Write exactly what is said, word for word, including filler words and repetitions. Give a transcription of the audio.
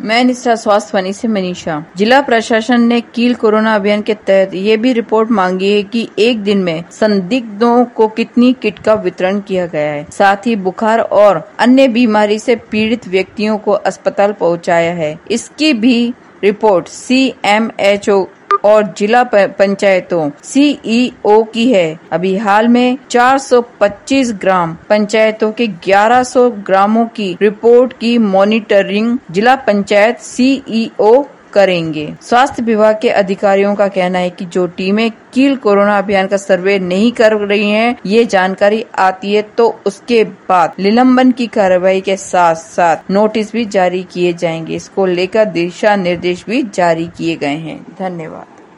मैं निष्ठा स्वास्थ्य वाणी से मनीषा। जिला प्रशासन ने कील कोरोना अभियान के तहत ये भी रिपोर्ट मांगी है कि एक दिन में संदिग्धों को कितनी किट का वितरण किया गया है। साथ ही बुखार और अन्य बीमारी से पीड़ित व्यक्तियों को अस्पताल पहुंचाया है। इसकी भी report C M H O और जिला पंचायतों सी ई ओ की है। अभी हाल में चार सौ पच्चीस ग्राम पंचायतों के ग्यारह सौ ग्रामों की रिपोर्ट की मॉनिटरिंग जिला पंचायत सी ई ओ करेंगे। स्वास्थ्य विभाग के अधिकारियों का कहना है कि जो टीमें कील कोरोना अभियान का सर्वे नहीं कर रही हैं, ये जानकारी आती है तो उसके बाद निलंबन की कार्रवाई के साथ साथ नोटिस भी जारी किए जाएंगे। इसको लेकर दिशा निर्देश भी जारी किए गए हैं। धन्यवाद।